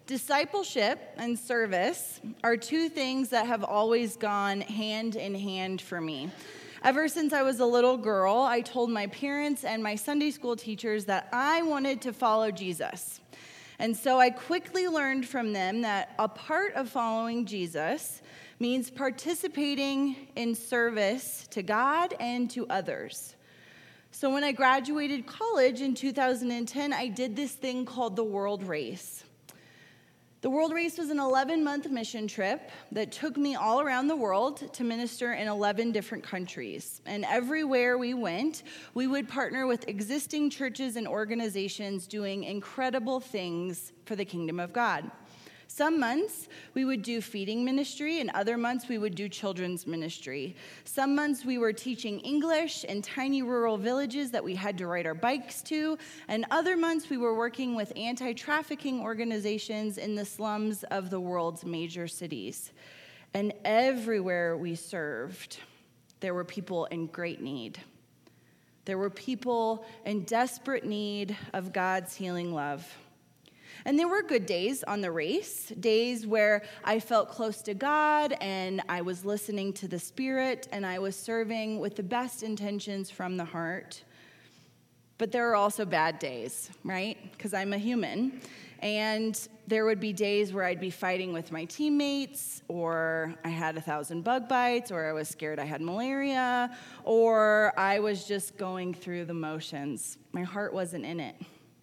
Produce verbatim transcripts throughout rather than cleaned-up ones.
Discipleship and service are two things that have always gone hand in hand for me. Ever since I was a little girl, I told my parents and my Sunday school teachers that I wanted to follow Jesus. And so I quickly learned from them that a part of following Jesus means participating in service to God and to others. So when I graduated college in two thousand ten, I did this thing called the World Race. The World Race was an eleven-month mission trip that took me all around the world to minister in eleven different countries. And everywhere we went, we would partner with existing churches and organizations doing incredible things for the kingdom of God. Some months, we would do feeding ministry, and other months, we would do children's ministry. Some months, we were teaching English in tiny rural villages that we had to ride our bikes to, and other months, we were working with anti-trafficking organizations in the slums of the world's major cities. And everywhere we served, there were people in great need. There were people in desperate need of God's healing love. And there were good days on the race, days where I felt close to God and I was listening to the Spirit and I was serving with the best intentions from the heart. But there are also bad days, right? Because I'm a human. And there would be days where I'd be fighting with my teammates, or I had a thousand bug bites, or I was scared I had malaria, or I was just going through the motions. My heart wasn't in it.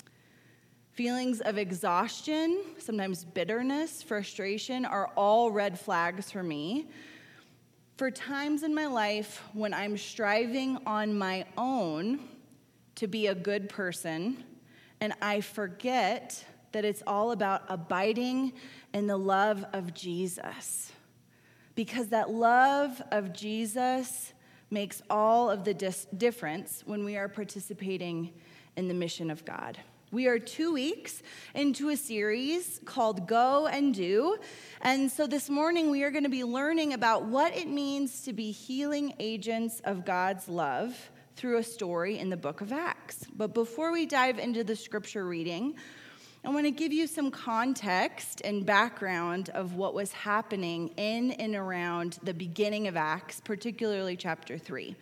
Feelings of exhaustion, sometimes bitterness, frustration are all red flags for me. For times in my life when I'm striving on my own to be a good person, and I forget that it's all about abiding in the love of Jesus. Because that love of Jesus makes all of the dis- difference when we are participating in the mission of God. We are two weeks into a series called Go and Do. And so this morning we are going to be learning about what it means to be healing agents of God's love through a story in the book of Acts. But before we dive into the scripture reading, I want to give you some context and background of what was happening in and around the beginning of Acts, particularly chapter three.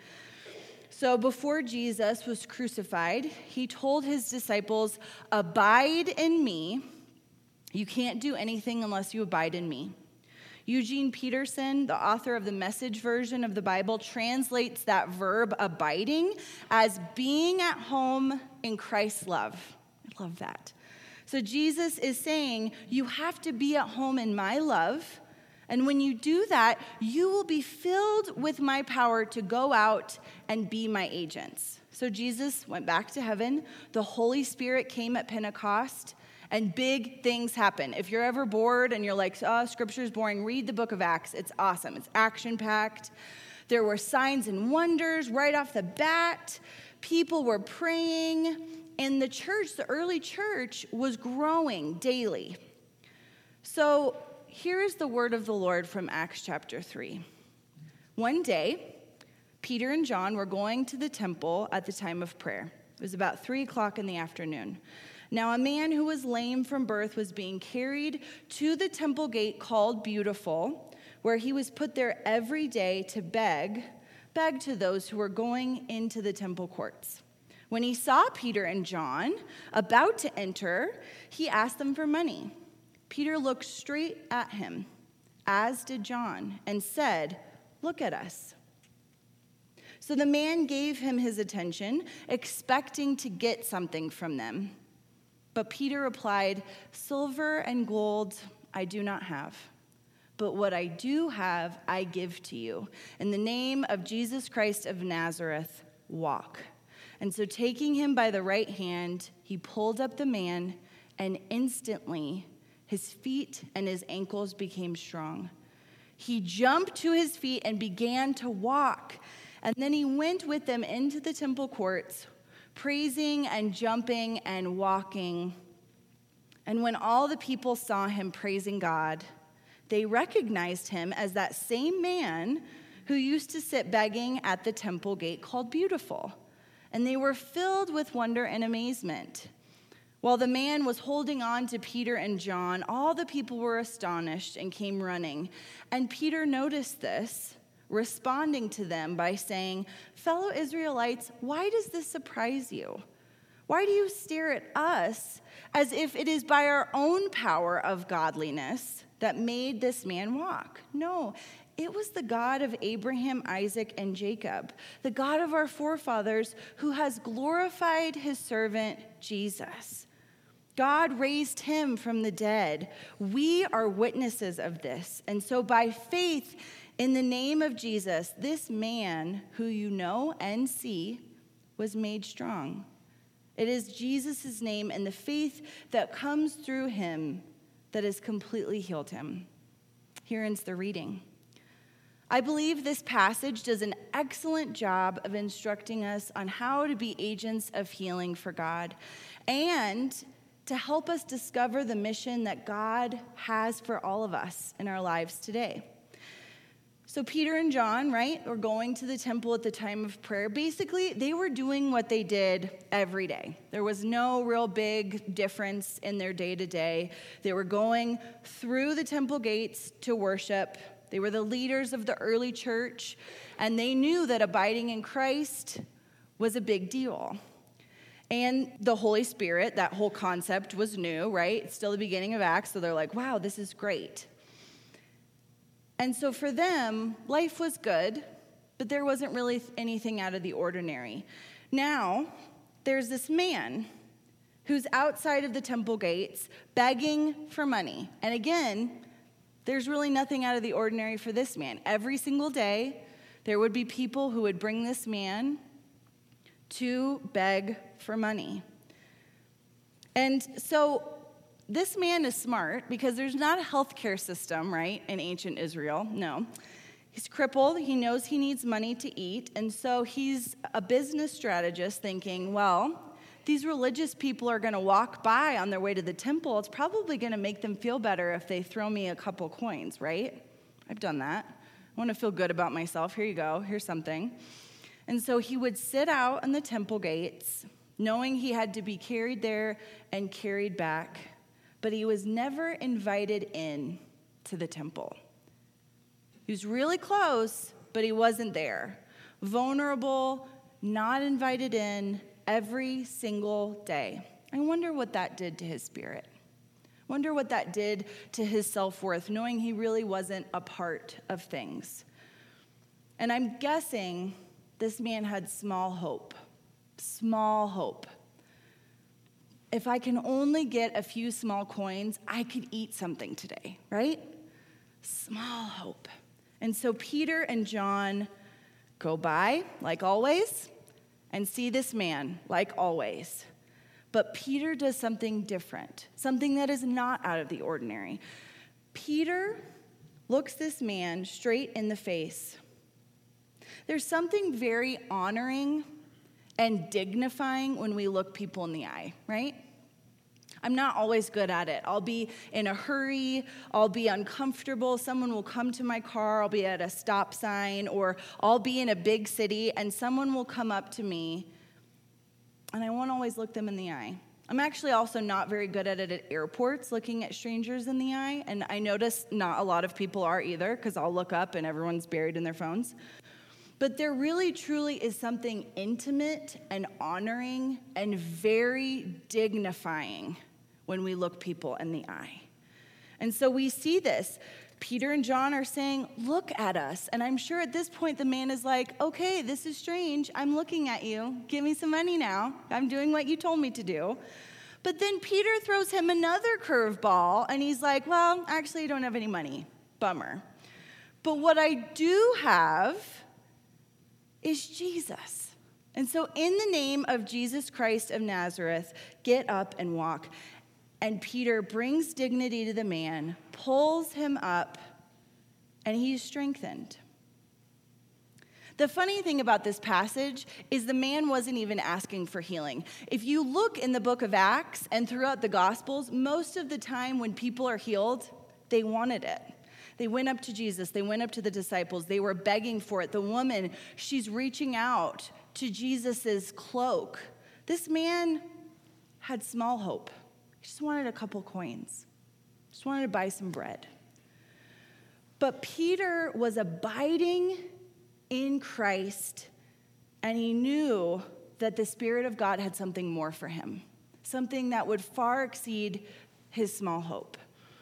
So before Jesus was crucified, he told his disciples, "Abide in me. You can't do anything unless you abide in me." Eugene Peterson, the author of the Message version of the Bible, translates that verb abiding as being at home in Christ's love. I love that. So Jesus is saying, you have to be at home in my love. And when you do that, you will be filled with my power to go out and be my agents. So Jesus went back to heaven. The Holy Spirit came at Pentecost, and big things happen. If you're ever bored and you're like, oh, scripture's boring, read the book of Acts. It's awesome. It's action-packed. There were signs and wonders right off the bat. People were praying, and the church, the early church, was growing daily. So here is the word of the Lord from Acts chapter three. One day, Peter and John were going to the temple at the time of prayer. It was about three o'clock in the afternoon. Now, a man who was lame from birth was being carried to the temple gate called Beautiful, where he was put there every day to beg, beg to those who were going into the temple courts. When he saw Peter and John about to enter, he asked them for money. Peter looked straight at him, as did John, and said, "Look at us." So the man gave him his attention, expecting to get something from them. But Peter replied, "Silver and gold I do not have, but what I do have I give to you. In the name of Jesus Christ of Nazareth, walk." And so taking him by the right hand, he pulled up the man, and instantly his feet and his ankles became strong. He jumped to his feet and began to walk. And then he went with them into the temple courts, praising and jumping and walking. And when all the people saw him praising God, they recognized him as that same man who used to sit begging at the temple gate called Beautiful. And they were filled with wonder and amazement. While the man was holding on to Peter and John, all the people were astonished and came running. And Peter noticed this, responding to them by saying, "Fellow Israelites, why does this surprise you? Why do you stare at us as if it is by our own power of godliness that made this man walk? No, it was the God of Abraham, Isaac, and Jacob, the God of our forefathers, who has glorified his servant Jesus. God raised him from the dead. We are witnesses of this. And so by faith in the name of Jesus, this man who you know and see was made strong. It is Jesus' name and the faith that comes through him that has completely healed him." Here ends the reading. I believe this passage does an excellent job of instructing us on how to be agents of healing for God and to help us discover the mission that God has for all of us in our lives today. So Peter and John, right, were going to the temple at the time of prayer. Basically, they were doing what they did every day. There was no real big difference in their day-to-day. They were going through the temple gates to worship. They were the leaders of the early church, and they knew that abiding in Christ was a big deal. And the Holy Spirit, that whole concept was new, right? It's still the beginning of Acts, so they're like, wow, this is great. And so for them, life was good, but there wasn't really anything out of the ordinary. Now, there's this man who's outside of the temple gates begging for money. And again, there's really nothing out of the ordinary for this man. Every single day, there would be people who would bring this man to beg for money. And so this man is smart because there's not a healthcare system, right, in ancient Israel. No. He's crippled. He knows he needs money to eat. And so he's a business strategist thinking, well, these religious people are going to walk by on their way to the temple. It's probably going to make them feel better if they throw me a couple coins, right? I've done that. I want to feel good about myself. Here you go. Here's something. And so he would sit out on the temple gates, knowing he had to be carried there and carried back, but he was never invited in to the temple. He was really close, but he wasn't there. Vulnerable, not invited in every single day. I wonder what that did to his spirit. Wonder what that did to his self-worth, knowing he really wasn't a part of things. And I'm guessing this man had small hope. Small hope. If I can only get a few small coins, I could eat something today, right? Small hope. And so Peter and John go by, like always, and see this man, like always. But Peter does something different, something that is not out of the ordinary. Peter looks this man straight in the face. There's something very honoring and dignifying when we look people in the eye, right? I'm not always good at it. I'll be in a hurry. I'll be uncomfortable. Someone will come to my car. I'll be at a stop sign, or I'll be in a big city, and someone will come up to me, and I won't always look them in the eye. I'm actually also not very good at it at airports, looking at strangers in the eye, and I notice not a lot of people are either, because I'll look up and everyone's buried in their phones. But there really, truly is something intimate and honoring and very dignifying when we look people in the eye. And so we see this. Peter and John are saying, look at us. And I'm sure at this point the man is like, okay, this is strange. I'm looking at you. Give me some money now. I'm doing what you told me to do. But then Peter throws him another curveball, and he's like, well, actually, I don't have any money. Bummer. But what I do have is Jesus. And so in the name of Jesus Christ of Nazareth, get up and walk. And Peter brings dignity to the man, pulls him up, and he's strengthened. The funny thing about this passage is the man wasn't even asking for healing. If you look in the book of Acts and throughout the Gospels, most of the time when people are healed, they wanted it. They went up to Jesus. They went up to the disciples. They were begging for it. The woman, she's reaching out to Jesus's cloak. This man had small hope. He just wanted a couple coins. Just wanted to buy some bread. But Peter was abiding in Christ, and he knew that the Spirit of God had something more for him, something that would far exceed his small hope.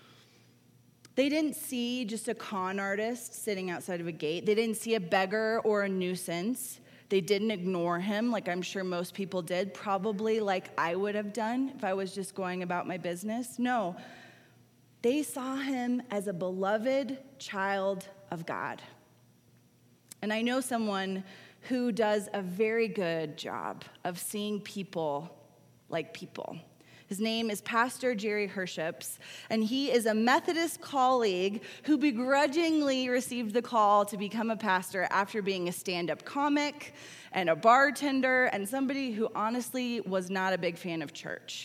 They didn't see just a con artist sitting outside of a gate. They didn't see a beggar or a nuisance. They didn't ignore him like I'm sure most people did, probably like I would have done if I was just going about my business. No, they saw him as a beloved child of God. And I know someone who does a very good job of seeing people like people. His name is Pastor Jerry Herships, and he is a Methodist colleague who begrudgingly received the call to become a pastor after being a stand-up comic and a bartender and somebody who honestly was not a big fan of church.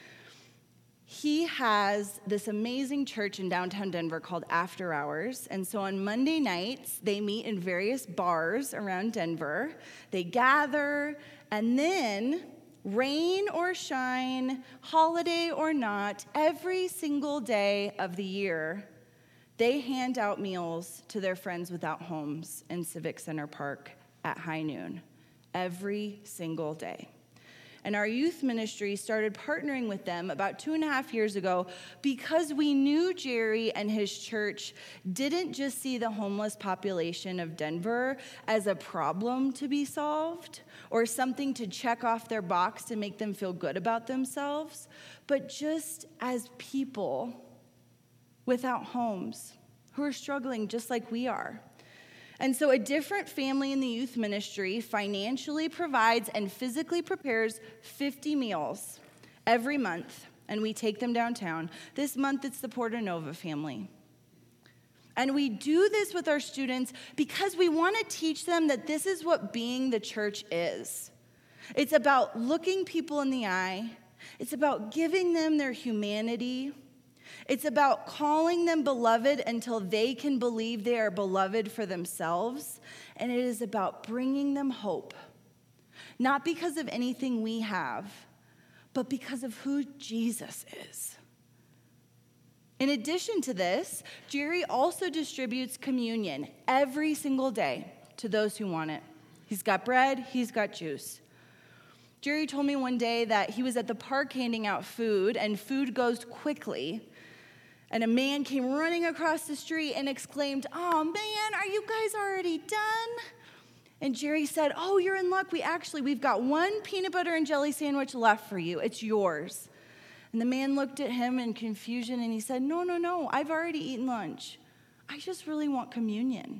He has this amazing church in downtown Denver called After Hours, and so on Monday nights, they meet in various bars around Denver. They gather, and then rain or shine, holiday or not, every single day of the year, they hand out meals to their friends without homes in Civic Center Park at high noon, every single day. And our youth ministry started partnering with them about two and a half years ago because we knew Jerry and his church didn't just see the homeless population of Denver as a problem to be solved or something to check off their box to make them feel good about themselves, but just as people without homes who are struggling just like we are. And so a different family in the youth ministry financially provides and physically prepares fifty meals every month, and we take them downtown. This month, it's the Portanova family. And we do this with our students because we want to teach them that this is what being the church is. It's about looking people in the eye. It's about giving them their humanity. It's about calling them beloved until they can believe they are beloved for themselves. And it is about bringing them hope, not because of anything we have, but because of who Jesus is. In addition to this, Jerry also distributes communion every single day to those who want it. He's got bread, he's got juice. Jerry told me one day that he was at the park handing out food, and food goes quickly. And a man came running across the street and exclaimed, "Oh man, are you guys already done?" And Jerry said, "Oh, you're in luck. We actually, we've got one peanut butter and jelly sandwich left for you. It's yours." And the man looked at him in confusion and he said, no, no, no, I've already eaten lunch. I just really want communion.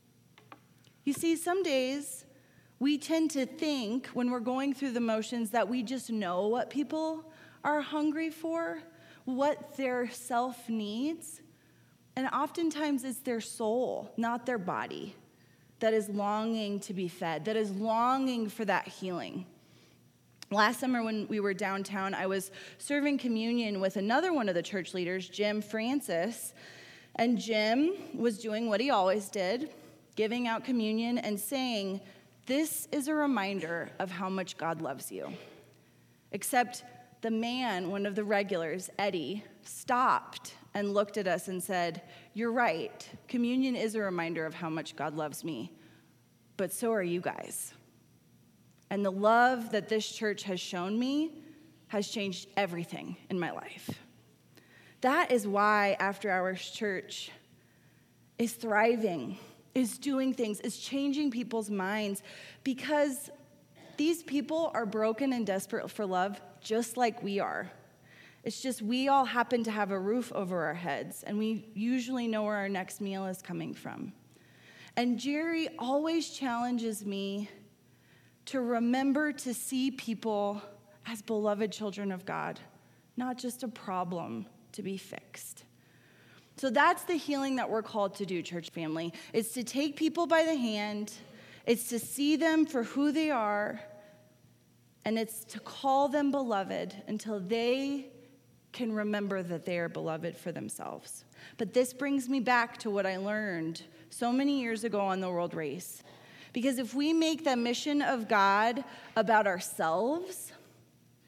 You see, some days we tend to think when we're going through the motions that we just know what people are hungry for, what their self needs. And oftentimes it's their soul, not their body, that is longing to be fed, that is longing for that healing. Last summer when we were downtown, I was serving communion with another one of the church leaders, Jim Francis. And Jim was doing what he always did, giving out communion and saying, "This is a reminder of how much God loves you." Except the man, one of the regulars, Eddie, stopped and looked at us and said, "You're right. Communion is a reminder of how much God loves me, but so are you guys. And the love that this church has shown me has changed everything in my life." That is why After Hours Church is thriving, is doing things, is changing people's minds, because these people are broken and desperate for love just like we are. It's just we all happen to have a roof over our heads, and we usually know where our next meal is coming from. And Jerry always challenges me to remember to see people as beloved children of God, not just a problem to be fixed. So that's the healing that we're called to do, church family. It's to take people by the hand. It's to see them for who they are. And it's to call them beloved until they can remember that they are beloved for themselves. But this brings me back to what I learned so many years ago on the World Race. Because if we make the mission of God about ourselves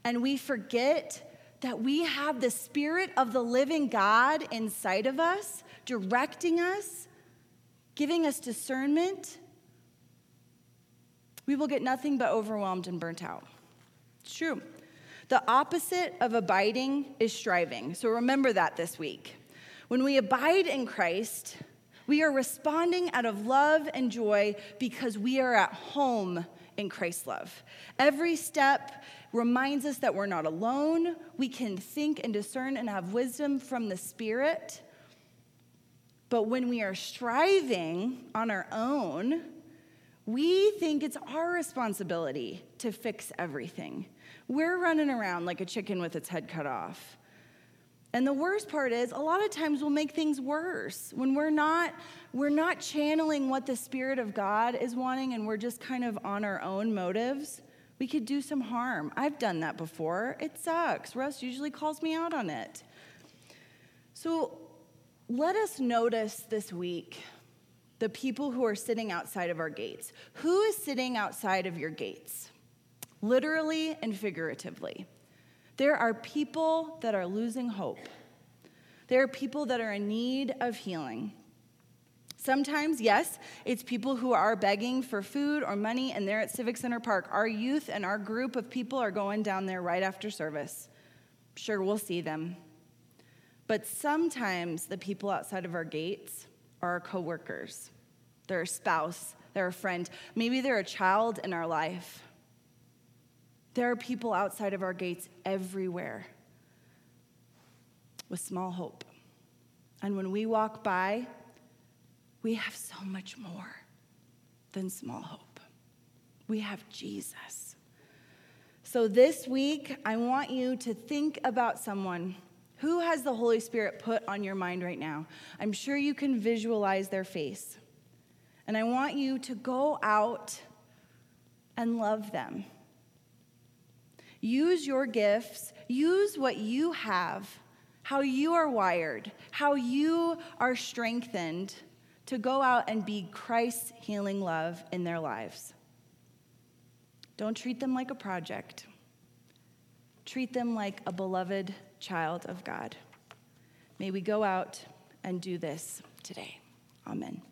and we forget that we have the Spirit of the living God inside of us, directing us, giving us discernment, we will get nothing but overwhelmed and burnt out. It's true. The opposite of abiding is striving. So remember that this week. When we abide in Christ, we are responding out of love and joy because we are at home in Christ's love. Every step reminds us that we're not alone. We can think and discern and have wisdom from the Spirit. But when we are striving on our own, we think it's our responsibility to fix everything. We're running around like a chicken with its head cut off. And the worst part is, a lot of times we'll make things worse when we're not we're not channeling what the Spirit of God is wanting, and we're just kind of on our own motives. We could do some harm. I've done that before. It sucks. Russ usually calls me out on it. So let us notice this week the people who are sitting outside of our gates. Who is sitting outside of your gates? Literally and figuratively. There are people that are losing hope. There are people that are in need of healing. Sometimes, yes, it's people who are begging for food or money, and they're at Civic Center Park. Our youth and our group of people are going down there right after service. Sure, we'll see them. But sometimes the people outside of our gates are our coworkers. They're a spouse. They're a friend. Maybe they're a child in our life. There are people outside of our gates everywhere with small hope. And when we walk by, we have so much more than small hope. We have Jesus. So this week, I want you to think about someone. Who has the Holy Spirit put on your mind right now? I'm sure you can visualize their face. And I want you to go out and love them. Use your gifts. Use what you have, how you are wired, how you are strengthened to go out and be Christ's healing love in their lives. Don't treat them like a project. Treat them like a beloved child of God. May we go out and do this today. Amen.